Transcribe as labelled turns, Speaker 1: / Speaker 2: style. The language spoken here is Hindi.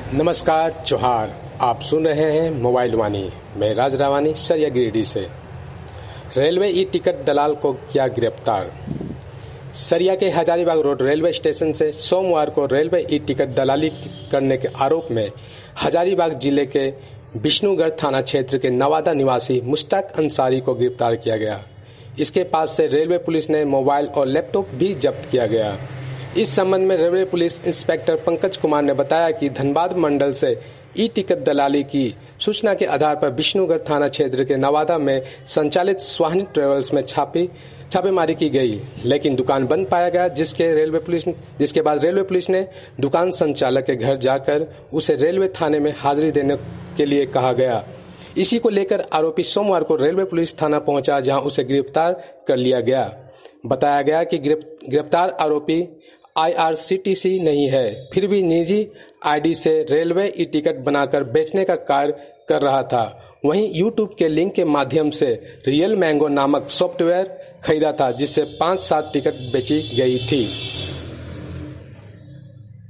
Speaker 1: नमस्कार जोहार। आप सुन रहे हैं मोबाइल वाणी। मैं राज रावानी सरिया गिरिडीह से। रेलवे ई टिकट दलाल को किया गिरफ्तार। सरिया के हजारीबाग रोड रेलवे स्टेशन से सोमवार को रेलवे ई टिकट दलाली करने के आरोप में हजारीबाग जिले के विष्णुगढ़ थाना क्षेत्र के नवादा निवासी मुश्ताक अंसारी को गिरफ्तार किया गया। इसके पास से रेलवे पुलिस ने मोबाइल और लैपटॉप भी जब्त किया गया। इस संबंध में railway police inspector Pankaj Kumar ने बताया कि धनबाद मंडल से ई टिकट दलाली की सूचना के आधार पर विष्णुगढ़ थाना क्षेत्र के नवादा में संचालित स्वाहिनी ट्रेवल्स में छापेमारी की गई, लेकिन दुकान बंद पाया गया, जिसके बाद रेलवे पुलिस ने दुकान संचालक के घर जाकर उसे रेलवे थाने में हाजिरी देने के लिए कहा गया। इसी को लेकर आरोपी सोमवार को रेलवे पुलिस थाना पहुंचा, जहां उसे गिरफ्तार कर लिया गया। बताया गया कि गिरफ्तार आरोपी IRCTC नहीं है, फिर भी निजी आईडी से रेलवे ई टिकट बनाकर बेचने का कार्य कर रहा था। वहीं YouTube के लिंक के माध्यम से रियल मैंगो नामक सॉफ्टवेयर खरीदा था, जिससे 5-7 टिकट बेची गई थी।